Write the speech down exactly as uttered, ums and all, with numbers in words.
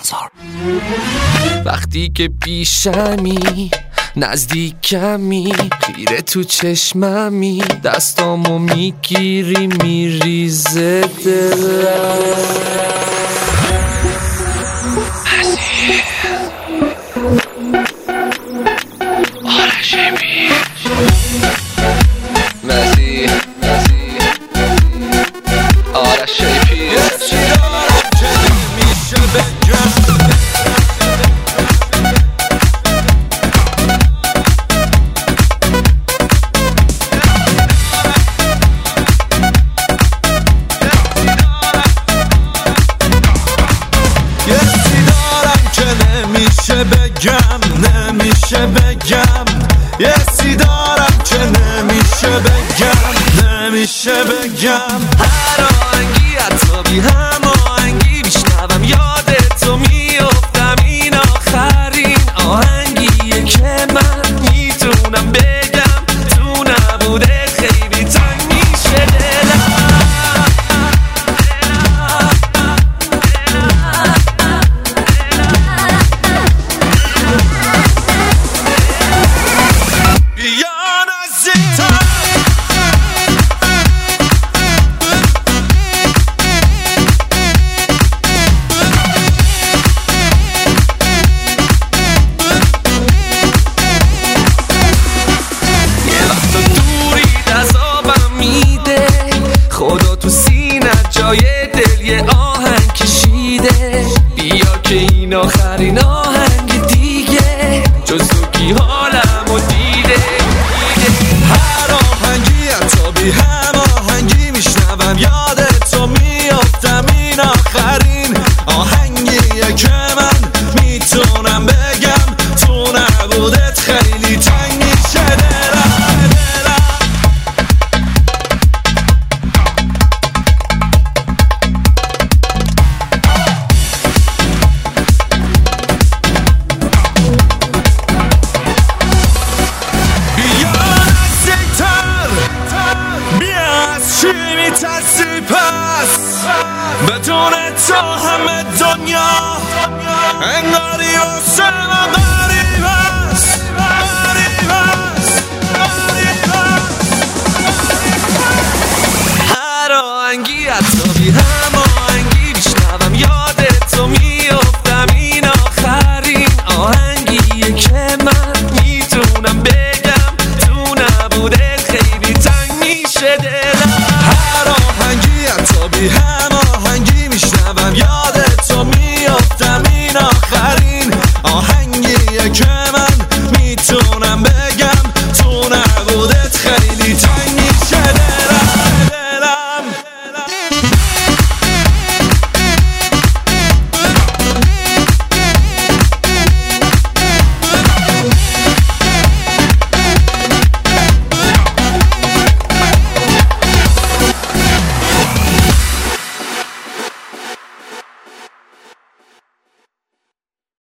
بازار. وقتی که پیشمی نزدیکمی خیره تو چشممی دستامو میگیری میریزه دلم مسیح مسیح آرش شیپی چی دارم که نمیشه بگم بگم نمیشه بگم یه سی دارم که نمیشه بگم نمیشه بگم هر آهنگی حتی بی هماهنگی میشنوم یادتو میافتم این آخرین آهنگیه که من میتونم بگم تو نبوده خیلی تنگ میشه دلم خدا تو سینه جای دل یه آهنگ کشیده بیا که این آخرین آهنگ دیگه جز تو کی حالمو دیده هر آهنگی حتی بی هم آهنگی میشنوم یادتو میافتم این آخرین آهنگیه که من میتونم بگم تو نبودت خیلی تنگ میشه دلم میترسی پس بدون تو همه دنیا انگاری واسه من غریب است غریب است غریب است هر آهنگی حتی